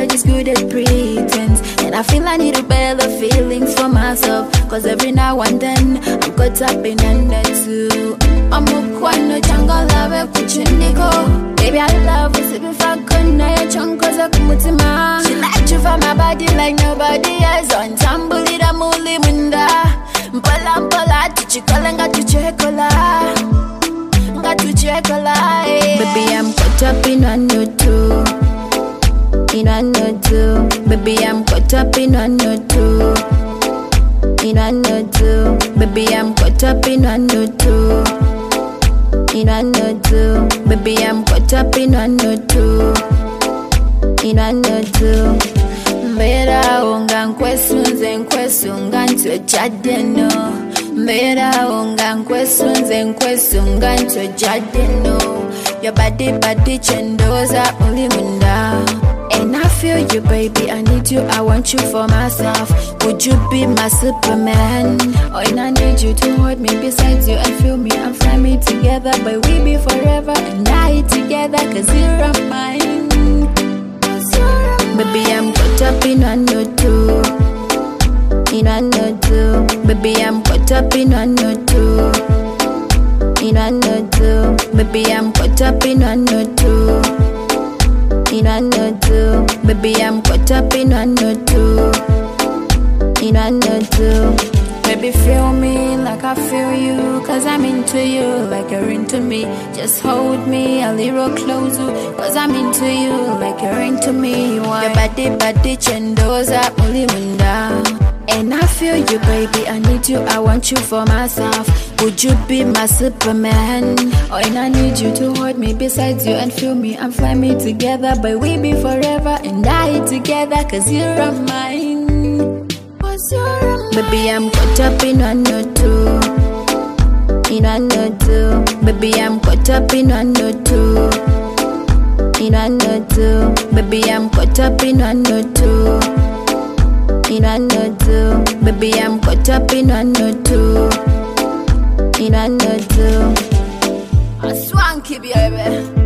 you're just good at pretense. And I feel I need to better feelings for myself, cause every now and then I'm caught up in a too. I'm a quite jungle love kuchiniko. Baby, I love you, if I couldn't, I chunk cause I come to my. She liked you for my body like nobody else. On tambuli da muli munda. Mpala mpala, tuchikola nga tuchekola. Nga tuchekola, baby, I'm caught up in one or two. In one or two. Baby, I'm caught up in one or two. In one or two. Baby, I'm caught up in one or two. In one or two. Baby, I'm caught up in one or two. In one or two. Mbera unga nkwesunze nkwesunga ntwe jadeno. Mbera unga nkwesunze nkwesunga ntwe jadeno. Your body chendoza uli munda. And I feel you, baby, I need you, I want you for myself. Would you be my Superman? Oh, and I need you to hold me beside you and feel me and fly me together. But we be forever and die together, cause you're mine. Baby, I'm caught up in one or two. In one or two. Baby, I'm caught up in one or two. In one or two. Baby, I'm caught up in one or two. In one or two. Baby, I'm caught up in one or two. In one or two. Baby, feel me like I feel you, cause I'm into you like you're into me. Just hold me a little closer, cause I'm into you like you're into me. Why? Your body chendoza uli munda. And I feel you, baby, I need you, I want you for myself. Would you be my Superman? Oh, and I need you to hold me beside you and feel me and fly me together. But we be forever and die together, cause you're mine. Baby, I'm caught up in one or two. In one or two. Baby, I'm caught up in one or two. In one or two. Baby, I'm caught up in one or two. In one or two. Baby, I'm caught up in one or two. In one or two. A swanky baby.